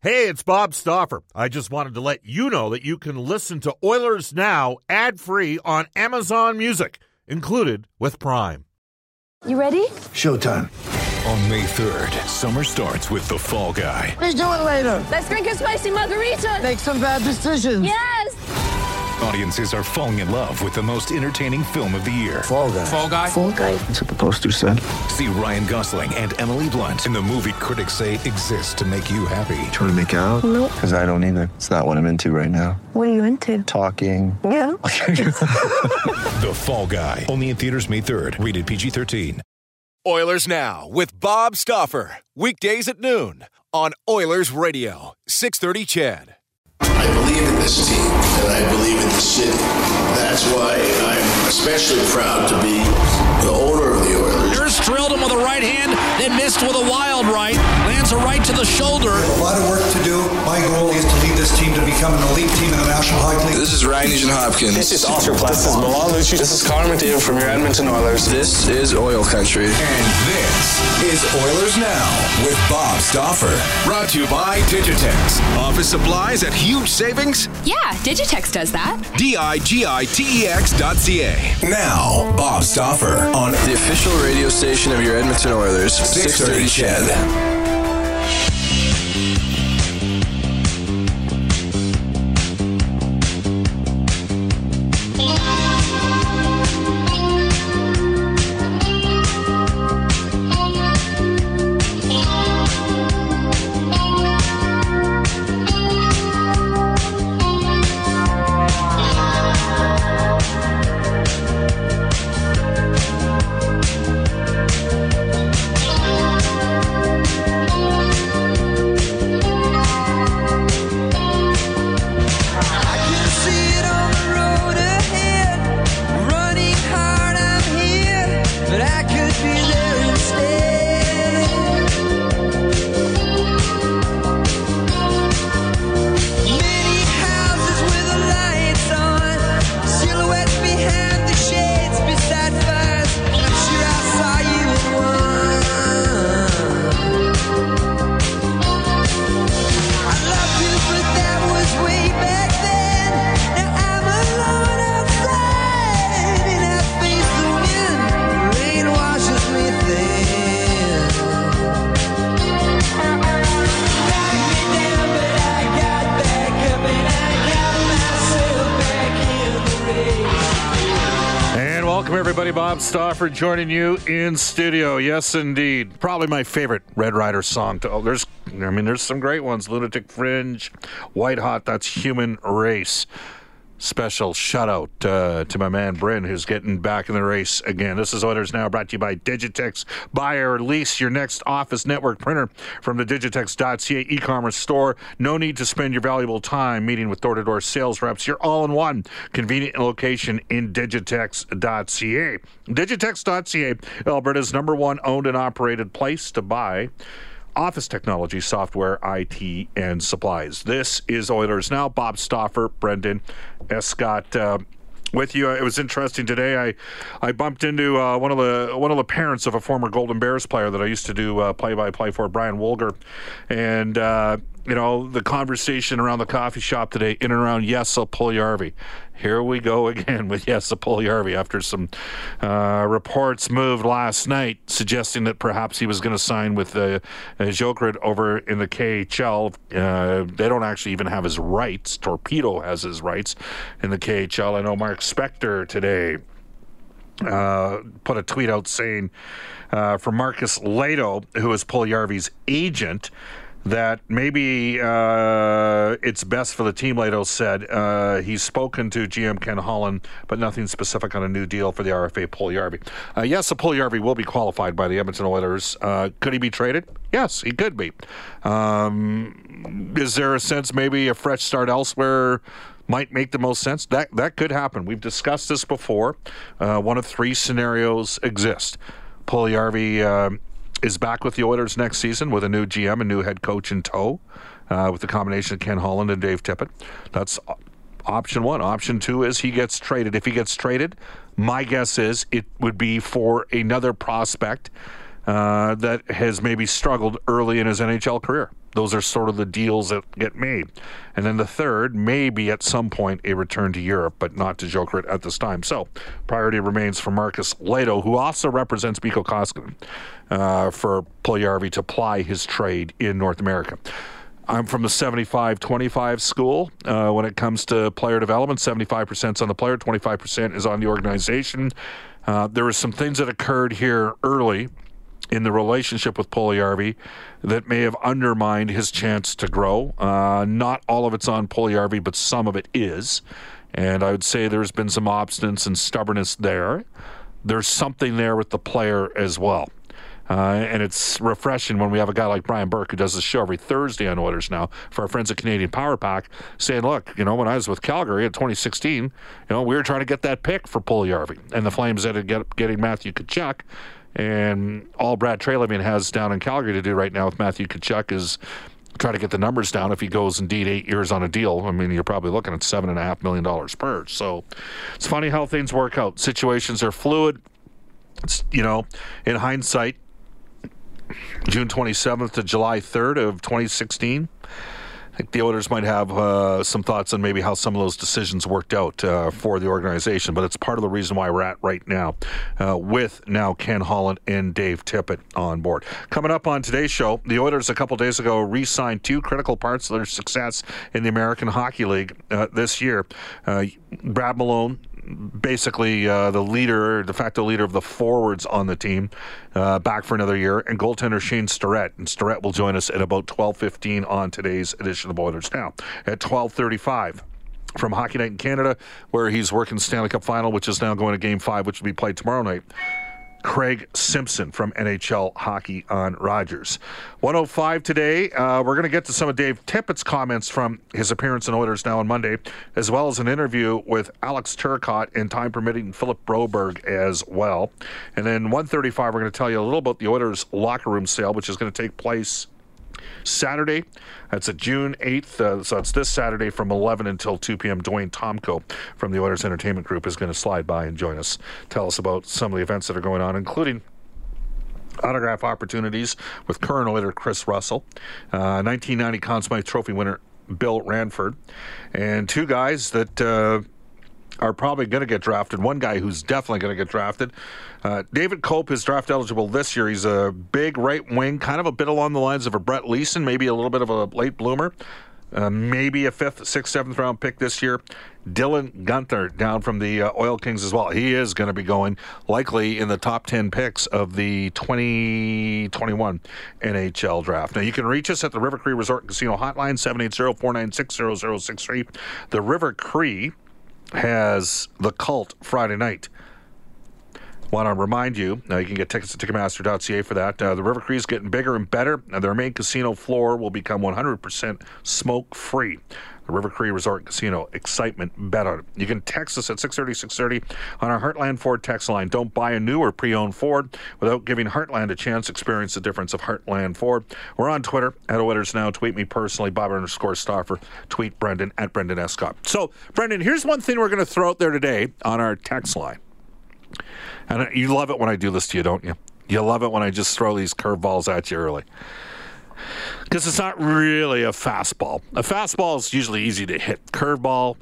Hey, it's Bob Stauffer. I just wanted to let you know that you can listen to Oilers Now ad-free on Amazon Music, included with Prime. You ready? Showtime. On May 3rd, summer starts with The Fall Guy. Let's do it later. Let's drink a spicy margarita. Make some bad decisions. Yes! Audiences are falling in love with the most entertaining film of the year. Fall Guy. Fall Guy? Fall guy. That's what the poster said. See Ryan Gosling and Emily Blunt in the movie critics say exists to make you happy. Trying to make it out? Nope. Because I don't either. It's not what I'm into right now. What are you into? Talking. Yeah. The Fall Guy. Only in theaters May 3rd. Rated PG-13. Oilers Now with Bob Stauffer. Weekdays at noon on Oilers Radio, 630 CHED. I believe in this team, and I believe in this city. That's why I'm especially proud to be the owner of the Oilers. Here's drilled him with a right hand, then missed with a wild right. Lands a right to the shoulder. A lot of work to do. My goal is to lead this team to become an elite team in the National Hockey League. This is Ryan Nugent-Hopkins. This is Oscar Platt. This is Milan Lucic. This is Connor McDavid from your Edmonton Oilers. This is Oil Country. And this is Oilers Now with Bob Stauffer. Brought to you by Digitex. Office supplies at huge savings? Yeah, Digitex does that. digitex.ca. Now, Bob Stauffer on The official radio station of your Edmonton Oilers, 630 CHED. Bob Stauffer joining you in studio. Yes, indeed. Probably my favorite Red Rider song. There's some great ones. Lunatic Fringe, White Hot, that's Human Race. Special shout out to my man Bryn, who's getting back in the race again. This is Oilers Now, brought to you by Digitex. Buy or lease your next Office Network printer from the Digitex.ca e-commerce store. No need to spend your valuable time meeting with door-to-door sales reps. You're all in one convenient location in Digitex.ca. Digitex.ca, Alberta's number one owned and operated place to buy office technology, software, IT, and supplies. This is Oilers Now. Bob Stauffer, Brendan Escott with you. It was interesting today. I bumped into one of the parents of a former Golden Bears player that I used to do play-by-play for, Brian Wolger, and the conversation around the coffee shop today in and around Jesse Puljujarvi. Here we go again with Jesse Puljujarvi after some reports moved last night suggesting that perhaps he was going to sign with Jokerit over in the KHL. They don't actually even have his rights. Torpedo has his rights in the KHL. I know Mark Spector today put a tweet out saying from Marcus Lato, who is Puljujarvi's agent, that maybe it's best for the team. Lato said he's spoken to GM Ken Holland, but nothing specific on a new deal for the RFA Puljujarvi. Yes, Puljujarvi will be qualified by the Edmonton Oilers. Could he be traded? Yes, he could be. Is there a sense maybe a fresh start elsewhere might make the most sense? That could happen. We've discussed this before. One of three scenarios exist. Puljujarvi is back with the Oilers next season with a new GM, a new head coach in tow, with the combination of Ken Holland and Dave Tippett. That's option one. Option two is he gets traded. If he gets traded, my guess is it would be for another prospect that has maybe struggled early in his NHL career. Those are sort of the deals that get made. And then the third, maybe at some point, a return to Europe, but not to Jokerit at this time. So priority remains for Marcus Lehto, who also represents Mikko Koskinen, for Puljujarvi to ply his trade in North America. I'm from the 75-25 school when it comes to player development. 75% is on the player, 25% is on the organization. There were some things that occurred here early in the relationship with Puljujarvi that may have undermined his chance to grow. Not all of it's on Puljujarvi, but some of it is. And I would say there's been some obstinance and stubbornness there. There's something there with the player as well. And it's refreshing when we have a guy like Brian Burke who does this show every Thursday on Oilers Now for our friends at Canadian Power Pack, saying, look, when I was with Calgary in 2016, we were trying to get that pick for Puljujarvi. And the Flames ended up getting Matthew Tkachuk. And all Brad Treliving has down in Calgary to do right now with Matthew Tkachuk is try to get the numbers down. If he goes indeed 8 years on a deal, I mean, you're probably looking at $7.5 million per. So it's funny how things work out. Situations are fluid. It's, in hindsight, June 27th to July 3rd of 2016, I think the Oilers might have some thoughts on maybe how some of those decisions worked out for the organization, but it's part of the reason why we're at right now with now Ken Holland and Dave Tippett on board. Coming up on today's show, the Oilers a couple days ago re-signed two critical parts of their success in the American Hockey League this year. Brad Malone, basically the de facto leader of the forwards on the team, back for another year, and goaltender Shane Starrett. And Starrett will join us at about 12:15 on today's edition of Oilers Now. At 12:35 from Hockey Night in Canada, where he's working the Stanley Cup Final, which is now going to Game 5, which will be played tomorrow night. Craig Simpson from NHL Hockey on Rogers. 105 today. We're going to get to some of Dave Tippett's comments from his appearance in Oilers Now on Monday, as well as an interview with Alex Turcotte and, time permitting, Philip Broberg as well. And then 135, we're going to tell you a little about the Oilers locker room sale, which is going to take place Saturday. That's June 8th. So it's this Saturday from 11 until 2 p.m. Dwayne Tomko from the Oilers Entertainment Group is going to slide by and join us. Tell us about some of the events that are going on, including autograph opportunities with current Oiler Chris Russell, 1990 Conn Smythe Trophy winner Bill Ranford, and two guys that are probably going to get drafted. One guy who's definitely going to get drafted. David Cope is draft eligible this year. He's a big right wing, kind of a bit along the lines of a Brett Leeson, maybe a little bit of a late bloomer. Maybe a 5th, 6th, 7th round pick this year. Dylan Guenther down from the Oil Kings as well. He is going to be going likely in the top 10 picks of the 2021 NHL draft. Now, you can reach us at the River Cree Resort and Casino hotline, 780-496-0063. The River Cree has The Cult Friday night. Want to remind you, you can get tickets at Ticketmaster.ca for that. The River Cree is getting bigger and better. Their main casino floor will become 100% smoke-free. The River Cree Resort Casino. Excitement. Bet on it. You can text us at 630-630 on our Heartland Ford text line. Don't buy a new or pre-owned Ford without giving Heartland a chance. Experience the difference of Heartland Ford. We're on Twitter at Oilers Now. Tweet me personally, Bob_Stauffer. Tweet Brendan at Brendan Escott. So, Brendan, here's one thing we're going to throw out there today on our text line. And you love it when I do this to you, don't you? You love it when I just throw these curveballs at you early. Because it's not really a fastball. A fastball is usually easy to hit. Curveball,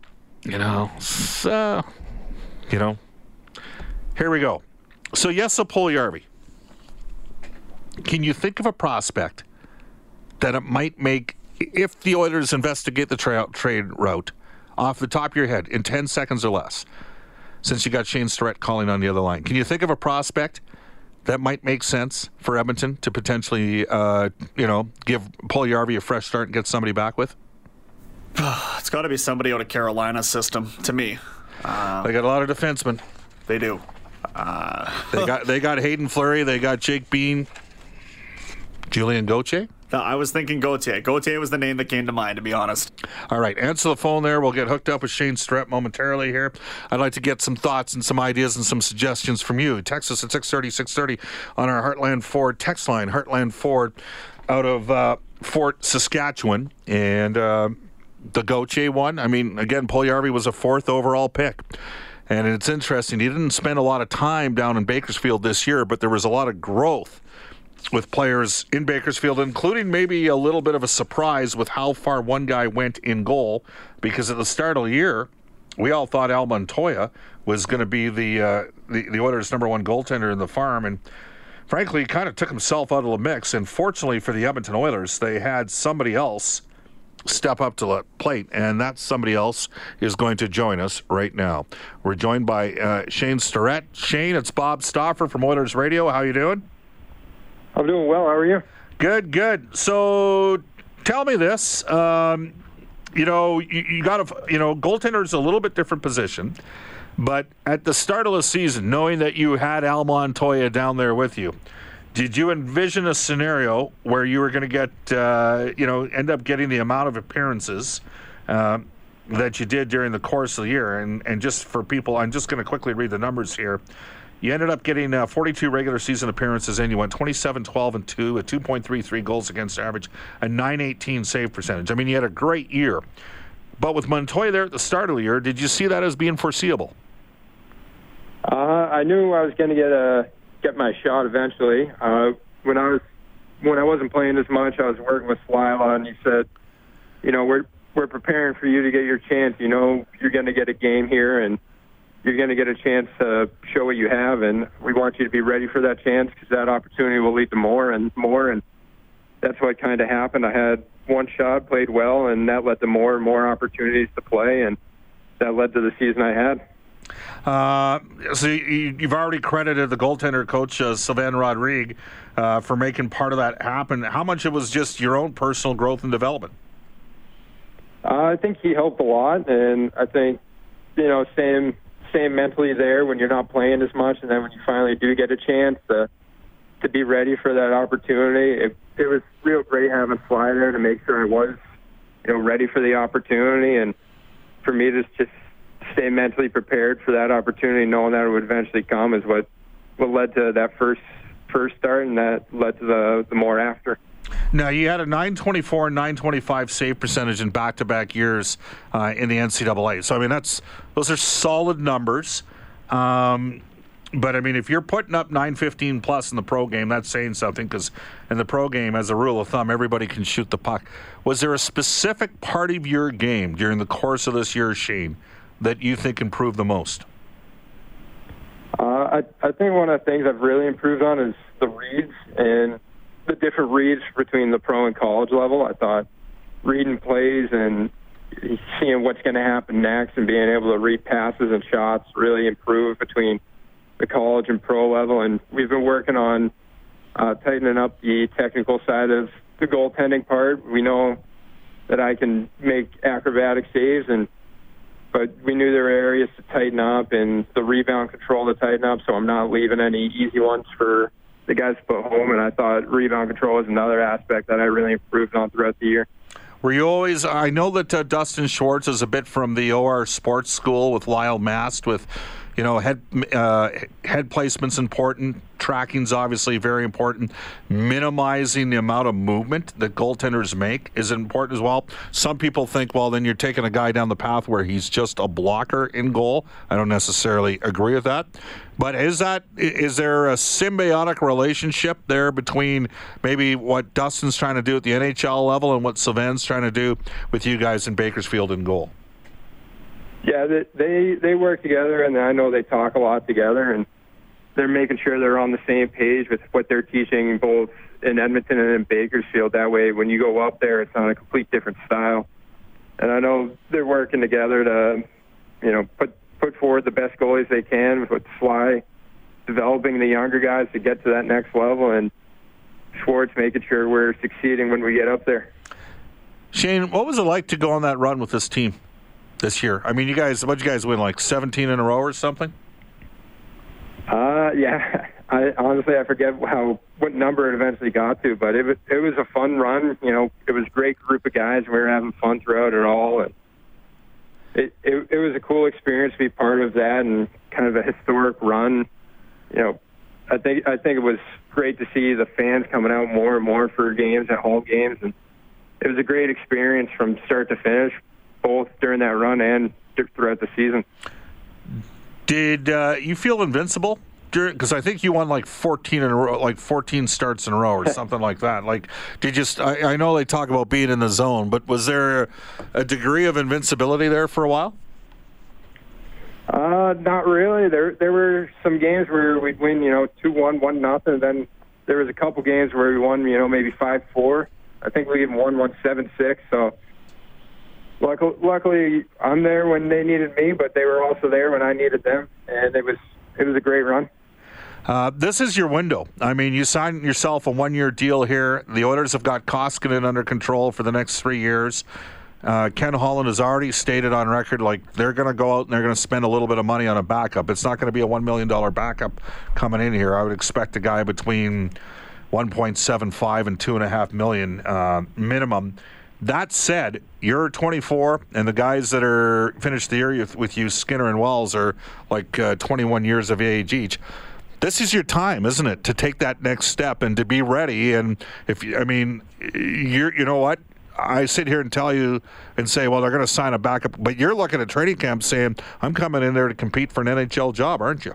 here we go. So, Jesse Puljujarvi. Can you think of a prospect that it might make, if the Oilers investigate the trade route, off the top of your head, in 10 seconds or less, since you got Shane Starrett calling on the other line? Can you think of a prospect that might make sense for Edmonton to potentially, give Puljujarvi a fresh start and get somebody back with? It's got to be somebody out of Carolina's system, to me. They got a lot of defensemen. They do. They got Hayden Fleury. They got Jake Bean. Julian Gauthier? No, I was thinking Gauthier. Gauthier was the name that came to mind, to be honest. All right, answer the phone there. We'll get hooked up with Shane Starrett momentarily here. I'd like to get some thoughts and some ideas and some suggestions from you. Text us at 630-630 on our Heartland Ford text line. Heartland Ford out of Fort Saskatchewan. And the Gauthier one, I mean, again, Puljujarvi was a 4th overall pick. And it's interesting. He didn't spend a lot of time down in Bakersfield this year, but there was a lot of growth with players in Bakersfield, including maybe a little bit of a surprise with how far one guy went in goal, because at the start of the year, we all thought Al Montoya was going to be the Oilers' number one goaltender in the farm, and frankly, he kind of took himself out of the mix. And fortunately for the Edmonton Oilers, they had somebody else step up to the plate, and that somebody else is going to join us right now. We're joined by Shane Storett. Shane, it's Bob Stauffer from Oilers Radio. How you doing? I'm doing well. How are you? Good. So tell me this. You got to, goaltender's a little bit different position, but at the start of the season, knowing that you had Al Montoya down there with you, did you envision a scenario where you were going to get, end up getting the amount of appearances that you did during the course of the year? And just for people, I'm just going to quickly read the numbers here. You ended up getting 42 regular season appearances, and you went 27, 12, and 2, a 2.33 goals against average, a 918 save percentage. I mean, you had a great year. But with Montoya there at the start of the year, did you see that as being foreseeable? I knew I was going to get my shot eventually. When I wasn't playing as much, I was working with Slyla, and he said, we're preparing for you to get your chance. You're going to get a game here, and you're going to get a chance to show what you have, and we want you to be ready for that chance, because that opportunity will lead to more and more, and that's what kind of happened. I had one shot, played well, and that led to more and more opportunities to play, and that led to the season I had. So you've already credited the goaltender coach, Sylvain Rodrigue, for making part of that happen. How much it was just your own personal growth and development? I think he helped a lot, and I think, staying mentally there when you're not playing as much, and then when you finally do get a chance to be ready for that opportunity, it was real great having Sly there to make sure I was, ready for the opportunity, and for me to just stay mentally prepared for that opportunity, knowing that it would eventually come, is what led to that first start, and that led to the more after. Now, you had a 924 and 925 save percentage in back-to-back years in the NCAA. So, I mean, those are solid numbers. But, I mean, if you're putting up 915 plus in the pro game, that's saying something, because in the pro game, as a rule of thumb, everybody can shoot the puck. Was there a specific part of your game during the course of this year, Shane, that you think improved the most? I think one of the things I've really improved on is the reads and the different reads between the pro and college level. I thought reading plays and seeing what's going to happen next and being able to read passes and shots really improved between the college and pro level. And we've been working on tightening up the technical side of the goaltending part. We know that I can make acrobatic saves, but we knew there were areas to tighten up and the rebound control to tighten up, so I'm not leaving any easy ones for the guys to put home, and I thought rebound control was another aspect that I really improved on throughout the year. Were you always, I know that Dustin Schwartz is a bit from the OR Sports School with Lyle Mast, with, head placement's important, tracking's obviously very important, minimizing the amount of movement that goaltenders make is important as well. Some people think, well, then you're taking a guy down the path where he's just a blocker in goal. I don't necessarily agree with that. But is there a symbiotic relationship there between maybe what Dustin's trying to do at the NHL level and what Sylvain's trying to do with you guys in Bakersfield in goal? Yeah, they work together, and I know they talk a lot together, and they're making sure they're on the same page with what they're teaching both in Edmonton and in Bakersfield. That way, when you go up there, it's on a complete different style. And I know they're working together to, put forward the best goalies they can with Sly developing the younger guys to get to that next level, and Schwartz making sure we're succeeding when we get up there. Shane, what was it like to go on that run with this team this year? I mean, what'd you guys win, like 17 in a row or something? Yeah. I forget what number it eventually got to, but it was a fun run. It was a great group of guys. We were having fun throughout it all, and it was a cool experience to be part of that and kind of a historic run. I think it was great to see the fans coming out more and more for games at home games, and it was a great experience from start to finish, both during that run and throughout the season. Did you feel invincible because I think you won like 14 in a row, like 14 starts in a row or something like that. Like, did you? I know they talk about being in the zone, but was there a degree of invincibility there for a while? Not really. There were some games where we'd win, 2-1, 1-0. Then there was a couple games where we won, maybe 5-4. I think we even won 7-6. So luckily, I'm there when they needed me, but they were also there when I needed them, and it was a great run. This is your window. I mean, you signed yourself a 1-year deal here. The Oilers have got Koskinen under control for the next 3 years. Ken Holland has already stated on record, like, they're going to go out and they're going to spend a little bit of money on a backup. It's not going to be a $1 million backup coming in here. I would expect a guy between 1.75 and $2.5 million minimum. That said, you're 24, and the guys that are finished the year with you, Skinner and Wells, are like 21 years of age each. This is your time, isn't it, to take that next step and to be ready? And you know what? I sit here and tell you and say, well, they're going to sign a backup, but you're looking at training camp saying, I'm coming in there to compete for an NHL job, aren't you?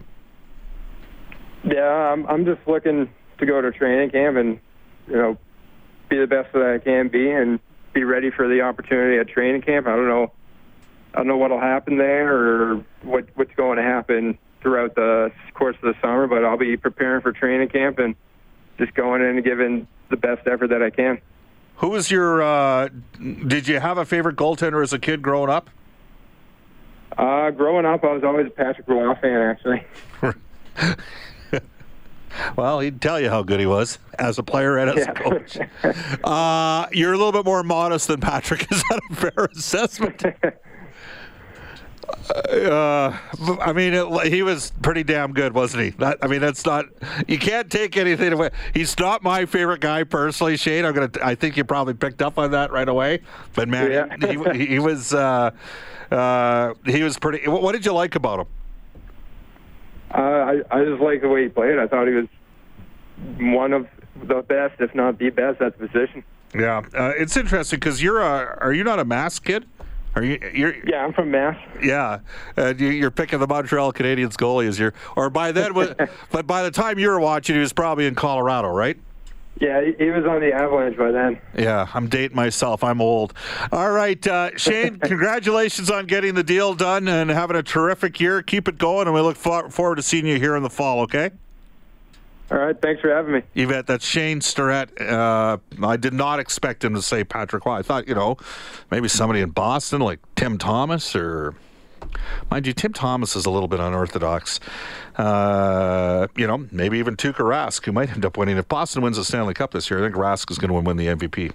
Yeah, I'm just looking to go to training camp and, be the best that I can be and be ready for the opportunity at training camp. I don't know what'll happen there or what's going to happen throughout the course of the summer, but I'll be preparing for training camp and just going in and giving the best effort that I can. Who was your, did you have a favorite goaltender as a kid growing up? Growing up, I was always a Patrick Roy fan, actually. Well, he'd tell you how good he was as a player and as a coach. You're a little bit more modest than Patrick. Is that a fair assessment? He was pretty damn good, wasn't he? That's not. You can't take anything away. He's not my favorite guy personally, Shane. I think you probably picked up on that right away. But man, yeah. he was pretty. What did you like about him? I just like the way he played. I thought he was one of the best, if not the best, at the position. Yeah, it's interesting because are you not a Mass kid? Yeah, I'm from Mass. Yeah, you're picking the Montreal Canadiens goalie as by then, but by the time you were watching, he was probably in Colorado, right? Yeah, he was on the Avalanche by then. Yeah, I'm dating myself. I'm old. All right, Shane, congratulations on getting the deal done and having a terrific year. Keep it going, and we look forward to seeing you here in the fall, okay? All right, thanks for having me. Yvette, that's Shane Starrett. I did not expect him to say Patrick Roy. I thought, maybe somebody in Boston like Tim Thomas or... Mind you, Tim Thomas is a little bit unorthodox. Maybe even Tuukka Rask, who might end up winning. If Boston wins the Stanley Cup this year, I think Rask is going to win the MVP.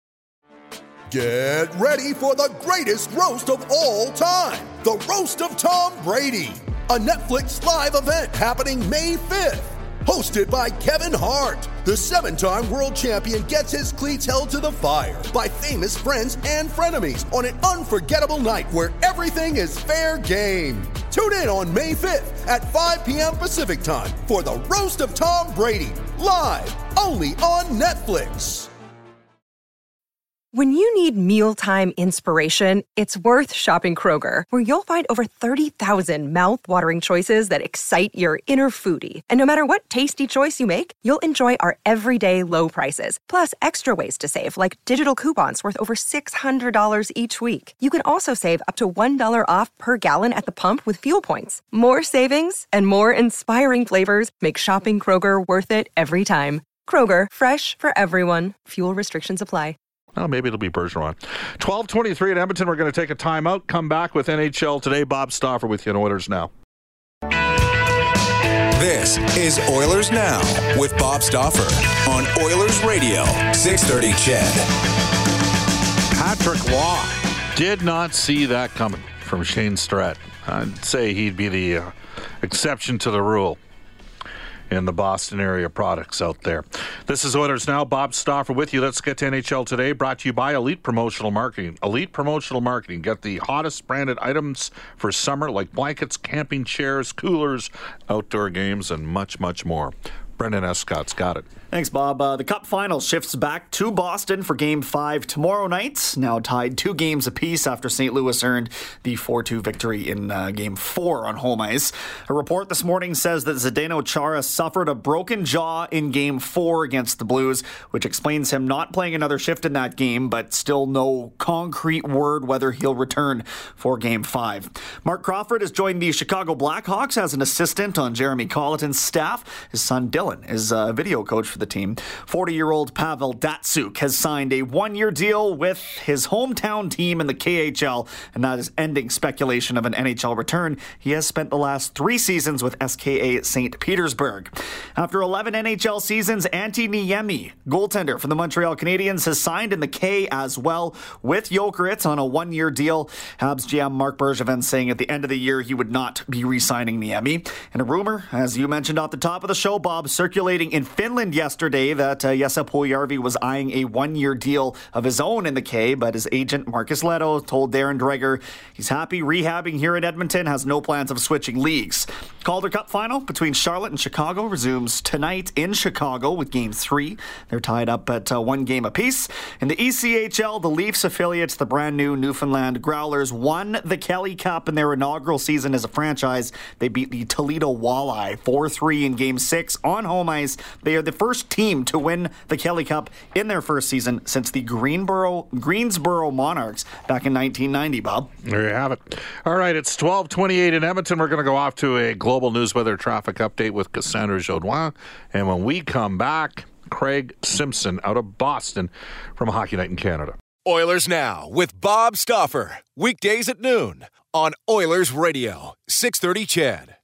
Get ready for the greatest roast of all time. The Roast of Tom Brady. A Netflix live event happening May 5th. Hosted by Kevin Hart, the 7-time world champion gets his cleats held to the fire by famous friends and frenemies on an unforgettable night where everything is fair game. Tune in on May 5th at 5 p.m. Pacific time for the Roast of Tom Brady, live only on Netflix. When you need mealtime inspiration, it's worth shopping Kroger, where you'll find over 30,000 mouth-watering choices that excite your inner foodie. And no matter what tasty choice you make, you'll enjoy our everyday low prices, plus extra ways to save, like digital coupons worth over $600 each week. You can also save up to $1 off per gallon at the pump with fuel points. More savings and more inspiring flavors make shopping Kroger worth it every time. Kroger, fresh for everyone. Fuel restrictions apply. Well, maybe it'll be Bergeron. 12:23 at Edmonton. We're going to take a timeout. Come back with NHL Today. Bob Stauffer with you on Oilers Now. This is Oilers Now with Bob Stauffer on Oilers Radio, 630 CHED. Patrick Roy did not see that coming from Shane Starrett. I'd say he'd be the exception to the rule in the Boston area products out there. This is Oilers Now. Bob Stauffer with you. Let's get to NHL Today, brought to you by Elite Promotional Marketing. Elite Promotional Marketing. Get the hottest branded items for summer, like blankets, camping chairs, coolers, outdoor games, and much, much more. Brendan Escott's got it. Thanks, Bob. The Cup final shifts back to Boston for Game 5 tomorrow night. Now tied 2 games apiece after St. Louis earned the 4-2 victory in Game 4 on home ice. A report this morning says that Zdeno Chara suffered a broken jaw in Game 4 against the Blues, which explains him not playing another shift in that game, but still no concrete word whether he'll return for Game 5. Mark Crawford has joined the Chicago Blackhawks as an assistant on Jeremy Colleton's staff. His son Dylan is a video coach for the team. 40-year-old Pavel Datsyuk has signed a 1-year deal with his hometown team in the KHL, and that is ending speculation of an NHL return. He has spent the last 3 seasons with SKA St. Petersburg. After 11 NHL seasons, Antti Niemi, goaltender for the Montreal Canadiens, has signed in the K as well with Jokerit on a 1-year deal. Habs GM Mark Bergevin saying at the end of the year he would not be re-signing Niemi. And a rumor, as you mentioned at the top of the show, Bob, circulating in Finland yesterday that Jesse Puljujärvi was eyeing a 1-year deal of his own in the K, but his agent Marcus Leto told Darren Dreger he's happy rehabbing here in Edmonton, has no plans of switching leagues. Calder Cup final between Charlotte and Chicago resumes tonight in Chicago with Game 3. They're tied up at 1 game apiece. In the ECHL, the Leafs affiliates, the brand new Newfoundland Growlers, won the Kelly Cup in their inaugural season as a franchise. They beat the Toledo Walleye 4-3 in Game 6 on home ice. They are the first team to win the Kelly Cup in their first season since the Greensboro Monarchs back in 1990, Bob. There you have it. All right, it's 12:28 in Edmonton. We're going to go off to a global news weather traffic update with Cassandra Jodoin. And when we come back, Craig Simpson out of Boston from Hockey Night in Canada. Oilers Now with Bob Stauffer. Weekdays at noon on Oilers Radio, 630 CHED.